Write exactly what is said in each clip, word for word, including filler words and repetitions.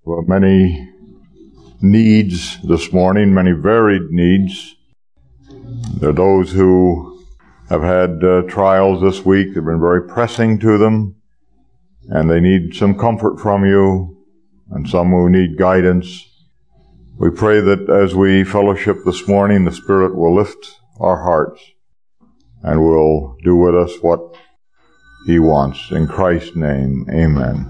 Well, many needs this morning, many varied needs. There are those who have had uh, trials this week that have been very pressing to them, and they need some comfort from you, and some who need guidance. We pray that as we fellowship this morning, the Spirit will lift our hearts and will do with us what He wants. In Christ's name, amen.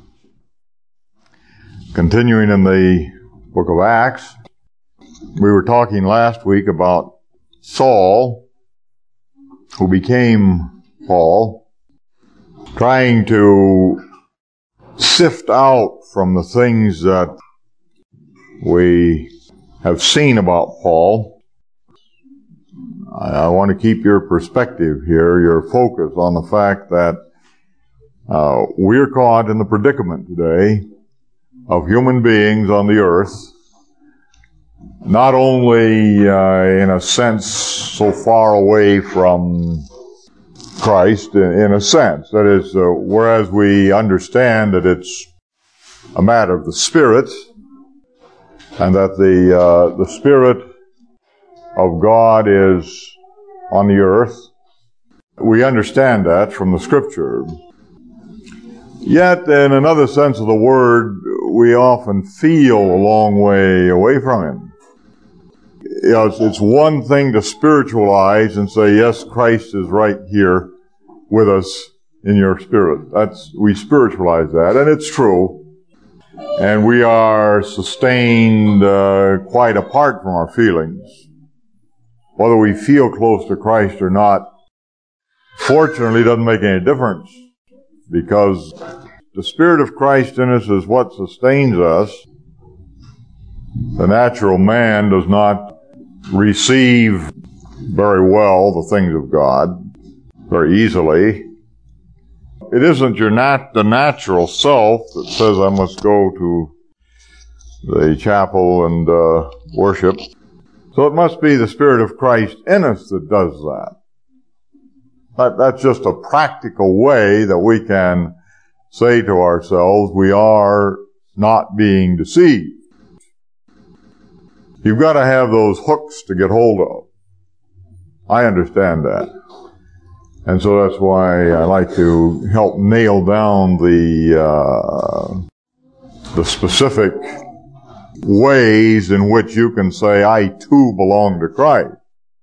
Continuing in the book of Acts, we were talking last week about Saul, who became Paul, trying to sift out from the things that we have seen about Paul. I want to keep your perspective here, your focus on the fact that uh, we're caught in the predicament today of human beings on the earth, not only uh, in a sense so far away from Christ, in a sense, that is, uh, whereas we understand that it's a matter of the Spirit, and that the uh, the Spirit of God is on the earth. We understand that from the Scripture. Yet, in another sense of the word, we often feel a long way away from Him. You know, it's, it's one thing to spiritualize and say, yes, Christ is right here with us in your spirit. That's, we spiritualize that, and it's true. And we are sustained uh, quite apart from our feelings. Whether we feel close to Christ or not, fortunately, doesn't make any difference, because the Spirit of Christ in us is what sustains us. The natural man does not receive very well the things of God, very easily. It isn't your nat- the natural self that says, I must go to the chapel and uh, worship. So it must be the Spirit of Christ in us that does that. that. That's just a practical way that we can say to ourselves, we are not being deceived. You've got to have those hooks to get hold of. I understand that. And so that's why I like to help nail down the uh, the specific ways in which you can say, I too belong to Christ.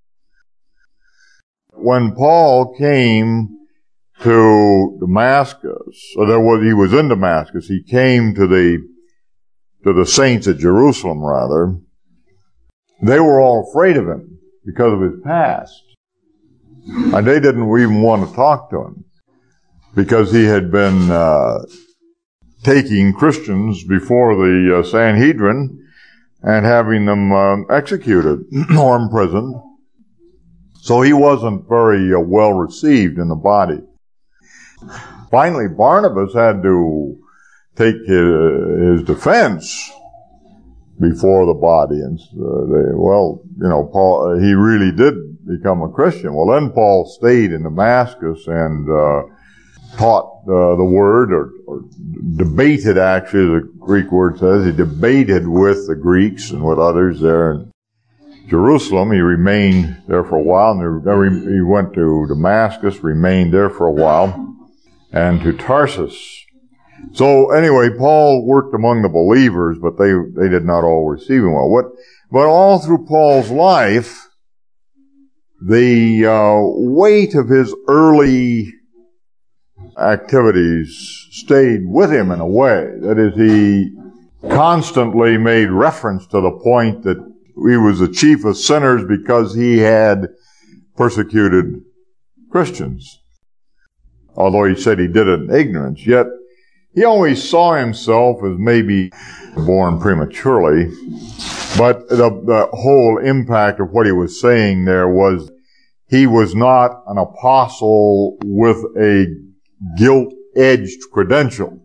When Paul came to Damascus, or there was, he was in Damascus, he came to the to the saints at Jerusalem, rather. They were all afraid of him because of his past. And they didn't even want to talk to him because he had been uh, taking Christians before the uh, Sanhedrin and having them uh, executed or imprisoned. So he wasn't very uh, well received in the body. Finally, Barnabas had to take his, his defense before the body, and uh, they, well, you know, Paul, he really did become a Christian. Well, then Paul stayed in Damascus and uh, taught uh, the word, or, or debated, actually, the Greek word says. He debated with the Greeks and with others there in Jerusalem. He remained there for a while, and he went to Damascus, remained there for a while, and to Tarsus. So anyway, Paul worked among the believers, but they they did not all receive him well. What, but all through Paul's life, the uh, weight of his early activities stayed with him in a way. That is, he constantly made reference to the point that he was the chief of sinners because he had persecuted Christians. Although he said he did it in ignorance, yet he always saw himself as maybe born prematurely. But the, the whole impact of what he was saying there was he was not an apostle with a gilt-edged credential.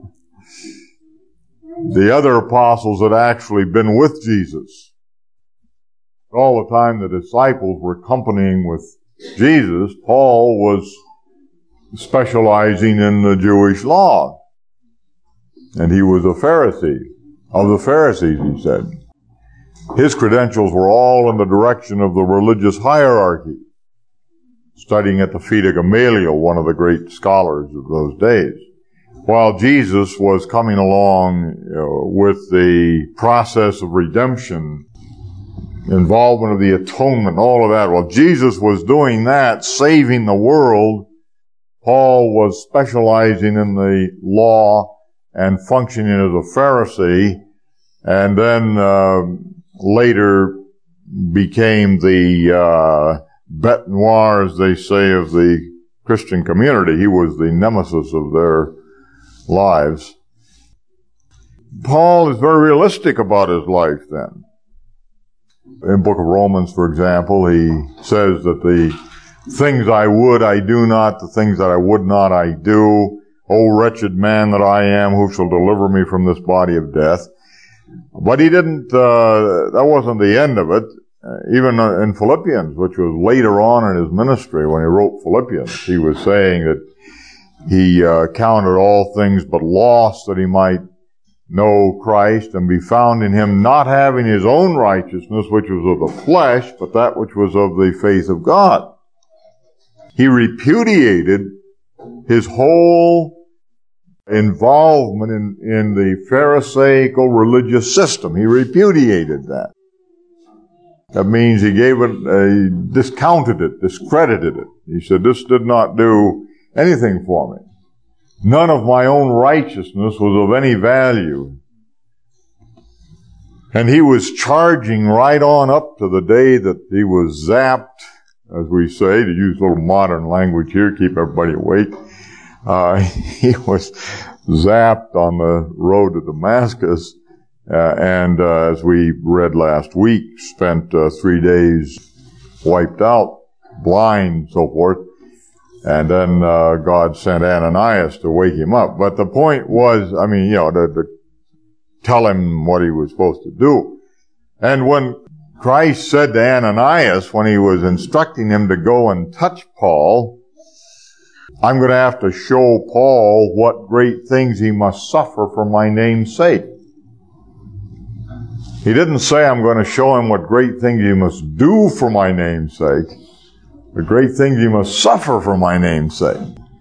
The other apostles had actually been with Jesus. All the time the disciples were accompanying with Jesus, Paul was specializing in the Jewish law. And he was a Pharisee. of the Pharisees, he said. His credentials were all in the direction of the religious hierarchy, studying at the feet of Gamaliel, one of the great scholars of those days. While Jesus was coming along, you know, with the process of redemption, involvement of the atonement, all of that. While Jesus was doing that, saving the world, Paul was specializing in the law and functioning as a Pharisee, and then uh, later became the uh, bête noire, as they say, of the Christian community. He was the nemesis of their lives. Paul is very realistic about his life then. In the book of Romans, for example, he says that the things I would I do not, the things that I would not I do. O wretched man that I am, who shall deliver me from this body of death? But he didn't, uh, that wasn't the end of it. Uh, even in Philippians, which was later on in his ministry, when he wrote Philippians, he was saying that he uh, counted all things but loss that he might know Christ and be found in him, not having his own righteousness, which was of the flesh, but that which was of the faith of God. He repudiated his whole involvement in, in the Pharisaical religious system. He repudiated that. That means he gave it, uh, discounted it, discredited it. He said, this did not do anything for me. None of my own righteousness was of any value. And he was charging right on up to the day that he was zapped, as we say, to use a little modern language here, keep everybody awake. Uh, he was zapped on the road to Damascus, uh, and uh, as we read last week, spent uh, three days wiped out, blind, so forth. And then uh, God sent Ananias to wake him up. But the point was, I mean, you know, to, to tell him what he was supposed to do. And when Christ said to Ananias, when he was instructing him to go and touch Paul, I'm going to have to show Paul what great things he must suffer for my name's sake. He didn't say, I'm going to show him what great things he must do for my name's sake. The great things he must suffer for my name's sake.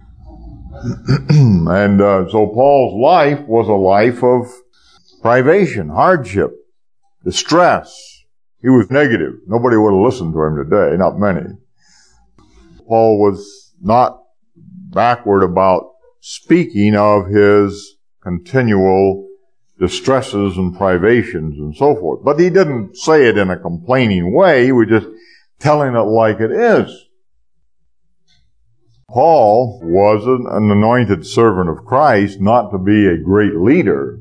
And uh, so Paul's life was a life of privation, hardship, distress. He was negative. Nobody would have listened to him today, not many. Paul was not backward about speaking of his continual distresses and privations and so forth. But he didn't say it in a complaining way. He was just telling it like it is. Paul was an, an anointed servant of Christ, not to be a great leader.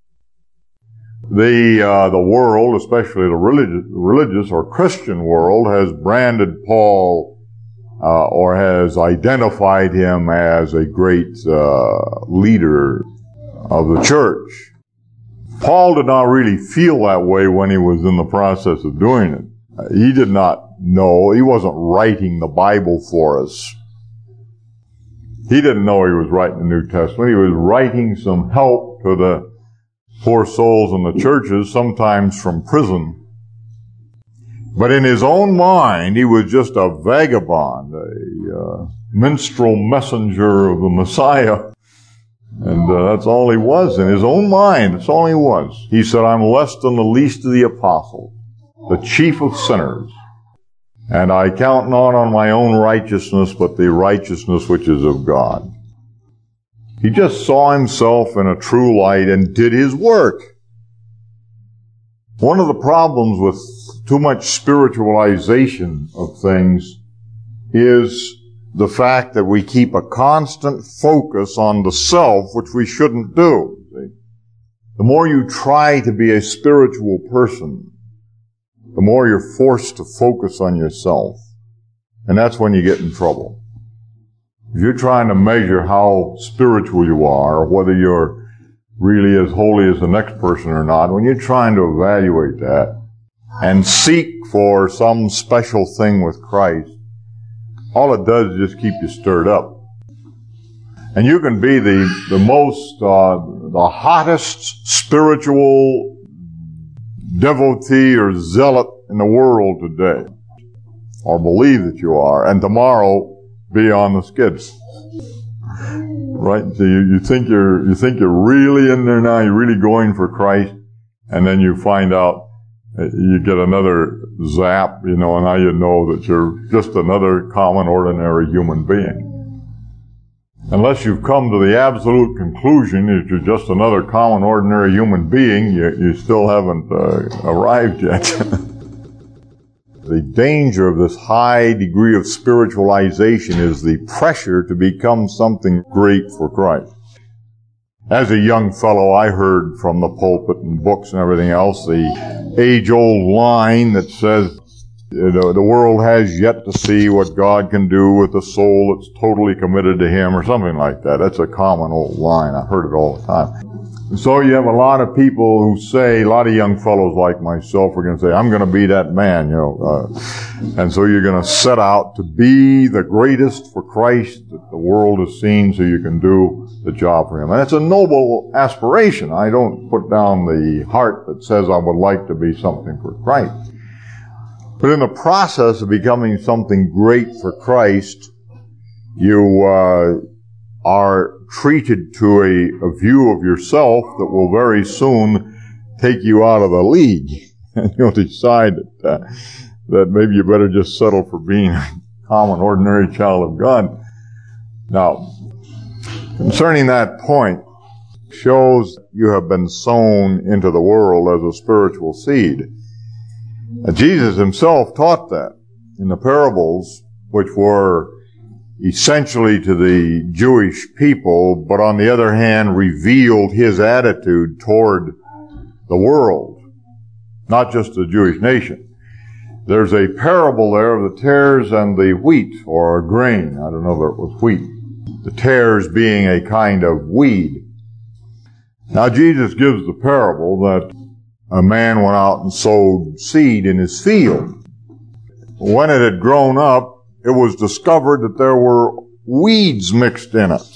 The uh, the world, especially the religious, religious or Christian world, has branded Paul uh, or has identified him as a great uh, leader of the church. Paul did not really feel that way when he was in the process of doing it. Uh, he did not know. He wasn't writing the Bible for us. He didn't know he was writing the New Testament. He was writing some help to the poor souls in the churches, sometimes from prison. But in his own mind, he was just a vagabond, a uh, minstrel messenger of the Messiah. And uh, that's all he was in his own mind. That's all he was. He said, I'm less than the least of the apostles, the chief of sinners. And I count not on my own righteousness, but the righteousness which is of God. He just saw himself in a true light and did his work. One of the problems with too much spiritualization of things is the fact that we keep a constant focus on the self, which we shouldn't do. See? The more you try to be a spiritual person, the more you're forced to focus on yourself. And that's when you get in trouble. If you're trying to measure how spiritual you are, or whether you're really as holy as the next person or not, when you're trying to evaluate that and seek for some special thing with Christ, all it does is just keep you stirred up. And you can be the, the most, uh, the hottest spiritual devotee or zealot in the world today, or believe that you are, and tomorrow be on the skids. Right? So you, you think you're, you think you're really in there now, you're really going for Christ, and then you find out, you get another zap, you know, and now you know that you're just another common, ordinary human being. Unless you've come to the absolute conclusion that you're just another common, ordinary human being, you, you still haven't uh, arrived yet. The danger of this high degree of spiritualization is the pressure to become something great for Christ. As a young fellow, I heard from the pulpit and books and everything else the age-old line that says, you know, the world has yet to see what God can do with a soul that's totally committed to Him, or something like that. That's a common old line. I heard it all the time. And so you have a lot of people who say, a lot of young fellows like myself are going to say, I'm going to be that man, you know. Uh, and so you're going to set out to be the greatest for Christ that the world has seen so you can do the job for Him. And it's a noble aspiration. I don't put down the heart that says I would like to be something for Christ. But in the process of becoming something great for Christ, you uh, are treated to a, a view of yourself that will very soon take you out of the league. And you'll decide that, uh, that maybe you better just settle for being a common, ordinary child of God. Now, concerning that point, shows you have been sown into the world as a spiritual seed. Jesus Himself taught that in the parables, which were essentially to the Jewish people, but on the other hand revealed His attitude toward the world, not just the Jewish nation. There's a parable there of the tares and the wheat, or grain. I don't know if it was wheat. The tares being a kind of weed. Now Jesus gives the parable that a man went out and sowed seed in his field. When it had grown up, it was discovered that there were weeds mixed in it.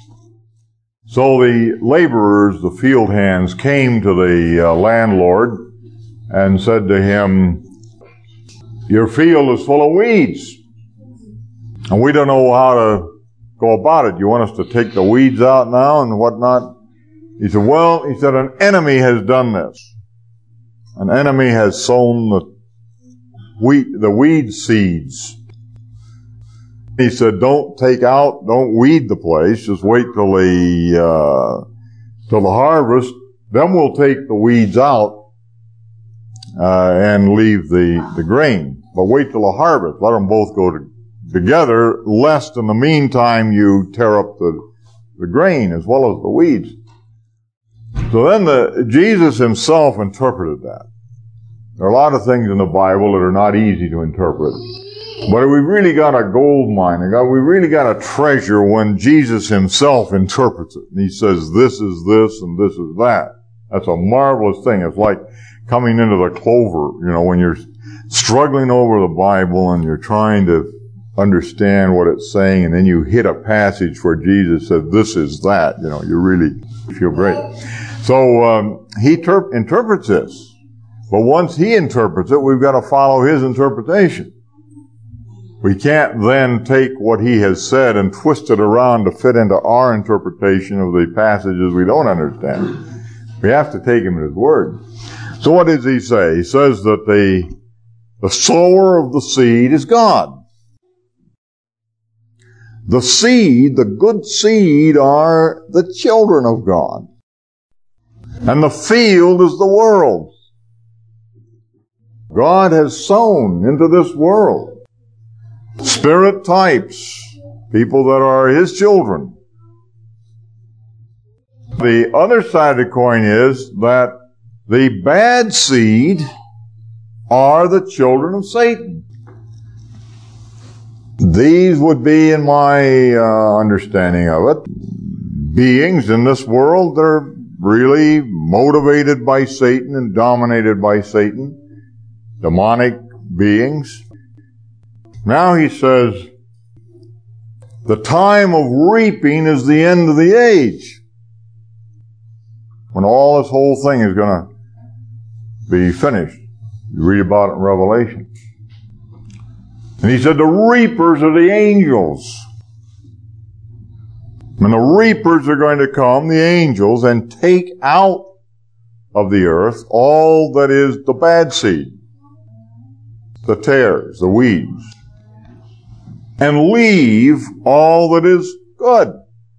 So the laborers, the field hands, came to the uh, landlord and said to him, your field is full of weeds, and we don't know how to go about it. You want us to take the weeds out now and whatnot? He said, well, he said, an enemy has done this. An enemy has sown the wheat, the weed seeds. He said, don't take out, don't weed the place. Just wait till the, uh, till the harvest. Then we'll take the weeds out, uh, and leave the, the grain. But wait till the harvest. Let them both go to, together, lest in the meantime you tear up the, the grain as well as the weeds. So then the, Jesus Himself interpreted that. There are a lot of things in the Bible that are not easy to interpret. But we've really got a gold mine. We really got a treasure when Jesus Himself interprets it. And He says, this is this and this is that. That's a marvelous thing. It's like coming into the clover, you know, when you're struggling over the Bible and you're trying to understand what it's saying, and then you hit a passage where Jesus said, this is that, you know, you really feel great. So um, He ter- interprets this. But once He interprets it, we've got to follow His interpretation. We can't then take what He has said and twist it around to fit into our interpretation of the passages we don't understand. We have to take Him at His word. So what does He say? He says that the, the sower of the seed is God. The seed, the good seed, are the children of God. And the field is the world. God has sown into this world spirit types, people that are His children. The other side of the coin is that the bad seed are the children of Satan. These would be, in my uh, understanding of it, beings in this world that are really motivated by Satan and dominated by Satan, demonic beings. Now He says, The time of reaping is the end of the age, when all this whole thing is going to be finished. You read about it in Revelation. And he said the reapers are the angels. And the reapers are going to come, the angels, and take out of the earth all that is the bad seed, the tares, the weeds, and leave all that is good.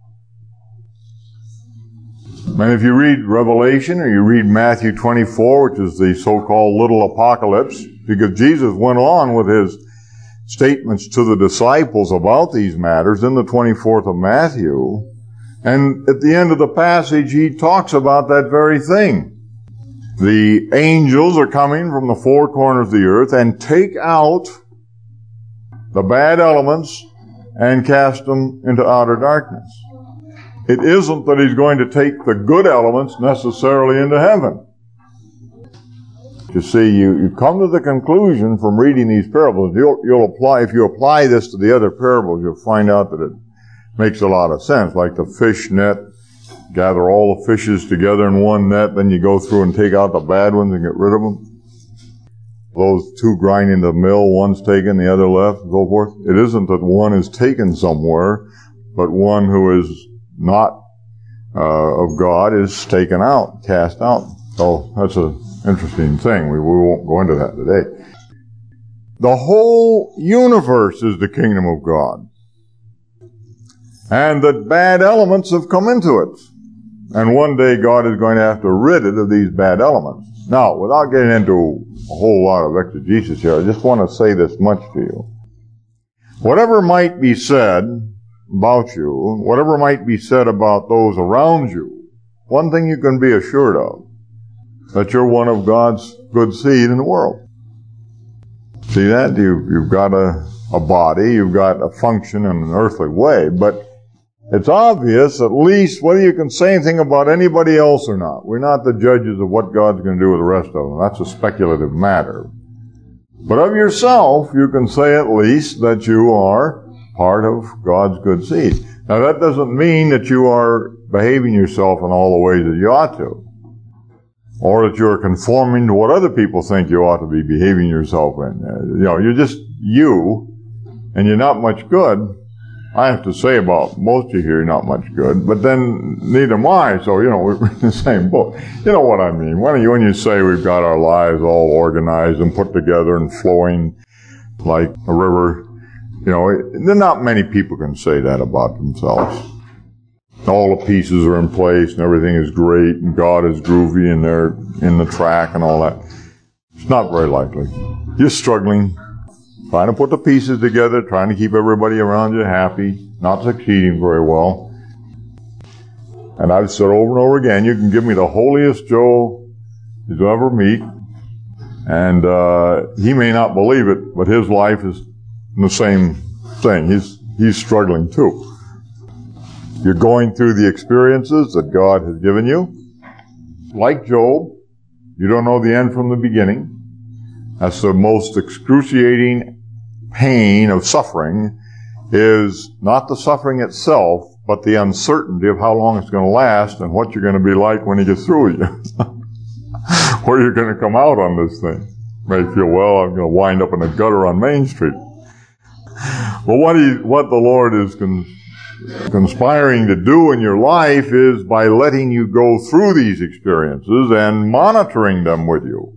And if you read Revelation or you read Matthew twenty-four, which is the so-called little apocalypse, because Jesus went on with his statements to the disciples about these matters in the twenty-fourth of Matthew, and at the end of the passage he talks about that very thing. The angels are coming from the four corners of the earth and take out the bad elements and cast them into outer darkness. It isn't that he's going to take the good elements necessarily into heaven. You see, you, you come to the conclusion from reading these parables, you'll, you'll apply, if you apply this to the other parables, you'll find out that it makes a lot of sense. Like the fish net, gather all the fishes together in one net, then you go through and take out the bad ones and get rid of them. Those two grind into the mill, one's taken, the other left, and so forth. It isn't that one is taken somewhere, but one who is not uh, of God is taken out, cast out. So that's an interesting thing. We, we won't go into that today. The whole universe is the kingdom of God. And the bad elements have come into it. And one day God is going to have to rid it of these bad elements. Now, without getting into a whole lot of exegesis here, I just want to say this much to you. Whatever might be said about you, whatever might be said about those around you, one thing you can be assured of, that you're one of God's good seed in the world. See that? You, you've got a, a body, you've got a function in an earthly way, but it's obvious, at least, whether you can say anything about anybody else or not. We're not the judges of what God's going to do with the rest of them. That's a speculative matter. But of yourself, you can say at least that you are part of God's good seed. Now, that doesn't mean that you are behaving yourself in all the ways that you ought to, or that you're conforming to what other people think you ought to be behaving yourself in. Uh, you know, you're just you, and you're not much good. I have to say about most of you here, not much good, but then neither am I, so, you know, we're in the same boat. You know what I mean. When you, when you say we've got our lives all organized and put together and flowing like a river, you know, there not many people can say that about themselves. All the pieces are in place and everything is great and God is groovy and they're in the track and all that. It's not very likely. You're struggling, trying to put the pieces together, trying to keep everybody around you happy, not succeeding very well. And I've said over and over again, you can give me the holiest Joe you'll ever meet, and uh, he may not believe it, but his life is the same thing. He's he's struggling too. You're going through the experiences that God has given you. Like Job, you don't know the end from the beginning. That's the most excruciating pain of suffering, is not the suffering itself, but the uncertainty of how long it's going to last and what you're going to be like when he gets through with you. Where you're going to come out on this thing. You may feel, well, I'm going to wind up in a gutter on Main Street. Well, what he, what the Lord is con- conspiring to do in your life is by letting you go through these experiences and monitoring them with you.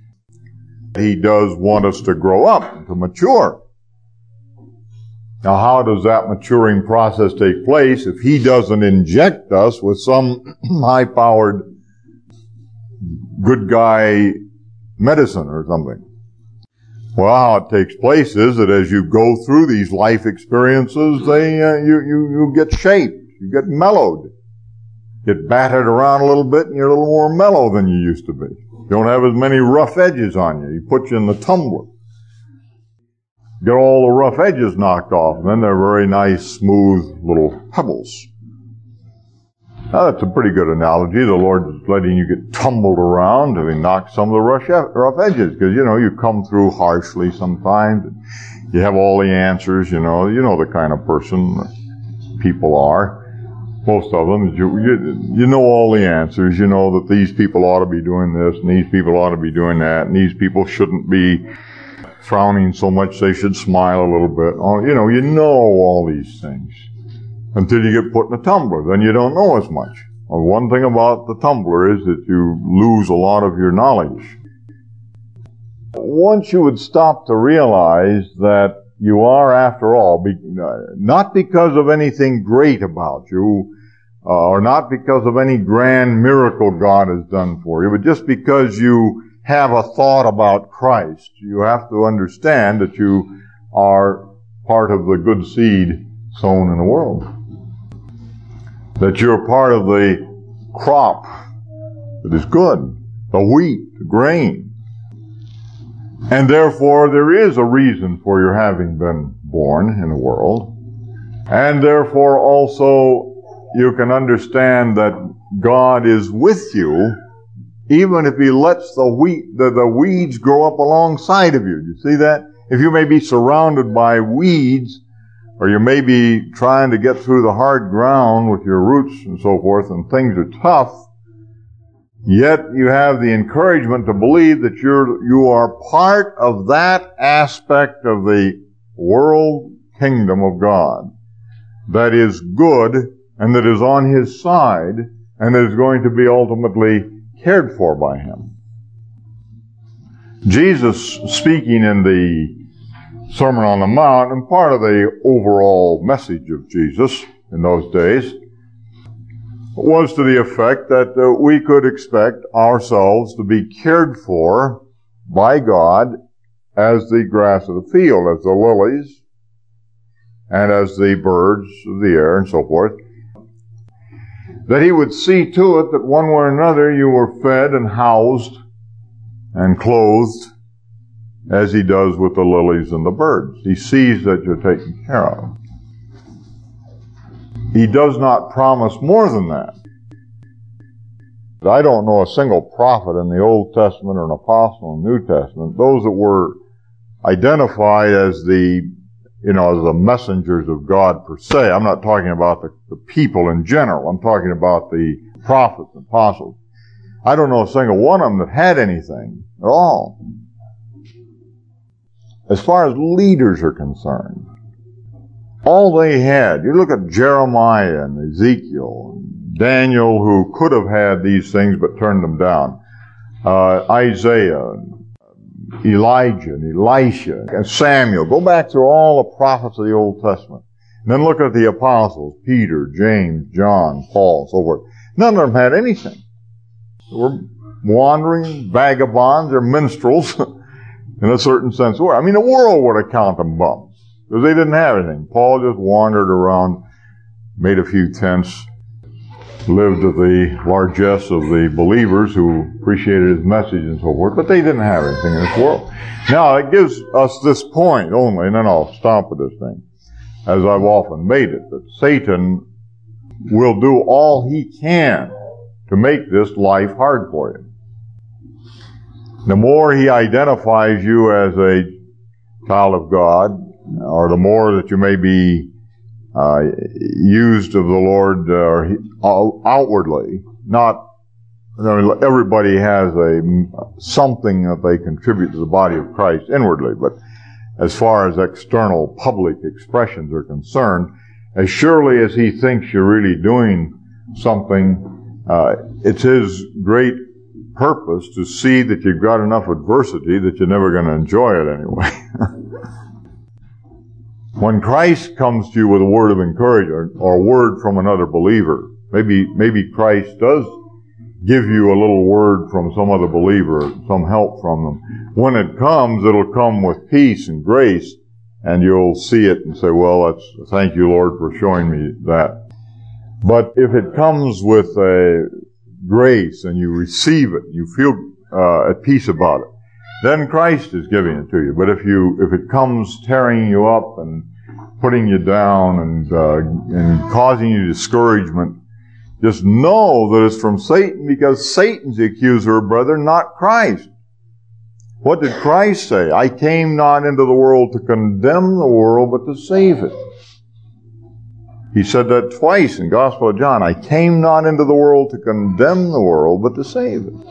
He does want us to grow up, to mature. Now, how does that maturing process take place if he doesn't inject us with some high-powered good guy medicine or something? Well, how it takes place is that as you go through these life experiences, they uh, you, you you get shaped, you get mellowed, get battered around a little bit, and you're a little more mellow than you used to be. You don't have as many rough edges on you. He puts you in the tumbler. Get all the rough edges knocked off, and then they're very nice, smooth little pebbles. Now, that's a pretty good analogy. The Lord is letting you get tumbled around and knock some of the rough, rough edges, because, you know, you come through harshly sometimes. You have all the answers, you know. You know the kind of person. people are. Most of them, you, you, you know all the answers. You know that these people ought to be doing this, and these people ought to be doing that, and these people shouldn't be frowning so much, they should smile a little bit. Oh, you know, you know all these things until you get put in a tumbler. Then you don't know as much. Well, one thing about the tumbler is that you lose a lot of your knowledge. Once you would stop to realize that you are, after all, be, uh, not because of anything great about you, uh, or not because of any grand miracle God has done for you, but just because you have a thought about Christ. You have to understand that you are part of the good seed sown in the world. That you're part of the crop that is good, the wheat, the grain. And therefore there is a reason for your having been born in the world. And therefore also you can understand that God is with you even if He lets the wheat, the, the weeds grow up alongside of you. You see that? If you may be surrounded by weeds, or you may be trying to get through the hard ground with your roots and so forth, and things are tough, yet you have the encouragement to believe that you're, you are part of that aspect of the world kingdom of God that is good and that is on His side and that is going to be ultimately cared for by Him. Jesus, speaking in the Sermon on the Mount, and part of the overall message of Jesus in those days, was to the effect that uh, we could expect ourselves to be cared for by God as the grass of the field, as the lilies, and as the birds of the air, and so forth. That He would see to it that one way or another you were fed and housed and clothed as He does with the lilies and the birds. He sees that you're taken care of. He does not promise more than that. I don't know a single prophet in the Old Testament or an apostle in the New Testament, those that were identified as the, you know, as the messengers of God per se. I'm not talking about the, the people in general. I'm talking about the prophets and apostles. I don't know a single one of them that had anything at all. As far as leaders are concerned, all they had, you look at Jeremiah and Ezekiel, and Daniel, who could have had these things but turned them down, uh, Isaiah, and Elijah, and Elisha, and Samuel. Go back through all the prophets of the Old Testament. And then look at the apostles, Peter, James, John, Paul, so forth. None of them had anything. They were wandering vagabonds or minstrels in a certain sense. I mean, the world would have counted them bums. Because they didn't have anything. Paul just wandered around, made a few tents, lived to the largesse of the believers who appreciated his message and so forth, but they didn't have anything in this world. Now, it gives us this point only, and then I'll stop with this thing, as I've often made it, that Satan will do all he can to make this life hard for you. The more he identifies you as a child of God, or the more that you may be uh, used of the Lord uh, outwardly, not, I mean, everybody has a something that they contribute to the body of Christ inwardly, but as far as external public expressions are concerned, as surely as he thinks you're really doing something, uh, it's his great purpose to see that you've got enough adversity that you're never going to enjoy it anyway. When Christ comes to you with a word of encouragement or a word from another believer, maybe maybe Christ does give you a little word from some other believer, some help from them. When it comes, it'll come with peace and grace, and you'll see it and say, well, that's, thank you, Lord, for showing me that. But if it comes with a grace and you receive it, you feel uh, at peace about it, then Christ is giving it to you. But if you, if it comes tearing you up and putting you down and, uh, and causing you discouragement, just know that it's from Satan, because Satan's the accuser of brethren, not Christ. What did Christ say? I came not into the world to condemn the world, but to save it. He said that twice in Gospel of John. I came not into the world to condemn the world, but to save it.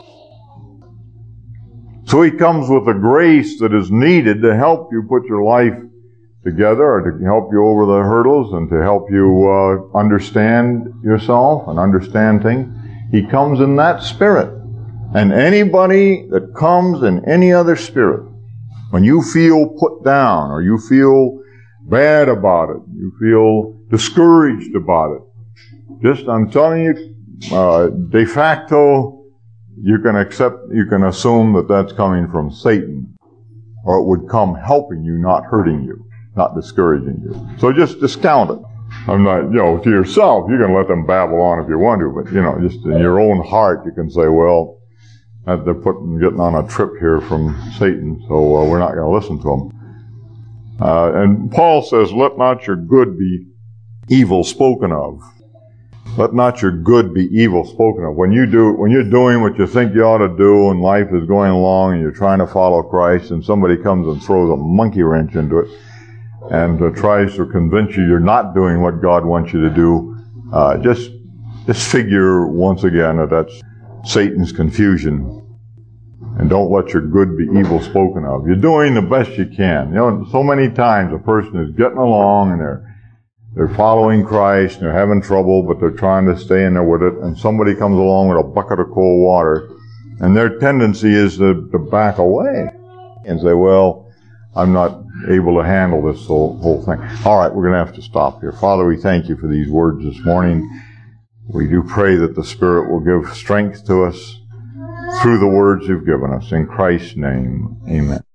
So he comes with the grace that is needed to help you put your life together, or to help you over the hurdles, and to help you uh, understand yourself and understand things. He comes in that spirit. And anybody that comes in any other spirit, when you feel put down, or you feel bad about it, you feel discouraged about it, just, I'm telling you, uh, de facto, you can accept, you can assume that that's coming from Satan, or it would come helping you, not hurting you, not discouraging you. So just discount it. I'm not, you know, to yourself, you can let them babble on if you want to, but, you know, just in your own heart, you can say, well, they're putting, getting on a trip here from Satan, so uh, we're not going to listen to them. Uh, and Paul says, let not your good be evil spoken of. Let not your good be evil spoken of. When you do, when you're doing what you think you ought to do, and life is going along, and you're trying to follow Christ, and somebody comes and throws a monkey wrench into it, and uh, tries to convince you you're not doing what God wants you to do, uh, just, just figure once again that that's Satan's confusion. And don't let your good be evil spoken of. You're doing the best you can. You know, so many times a person is getting along and they're, they're following Christ and they're having trouble, but they're trying to stay in there with it, and somebody comes along with a bucket of cold water, and their tendency is to, to back away and say, well, I'm not able to handle this whole, whole thing. All right, we're going to have to stop here. Father, we thank you for these words this morning. We do pray that the Spirit will give strength to us through the words you've given us. In Christ's name, amen.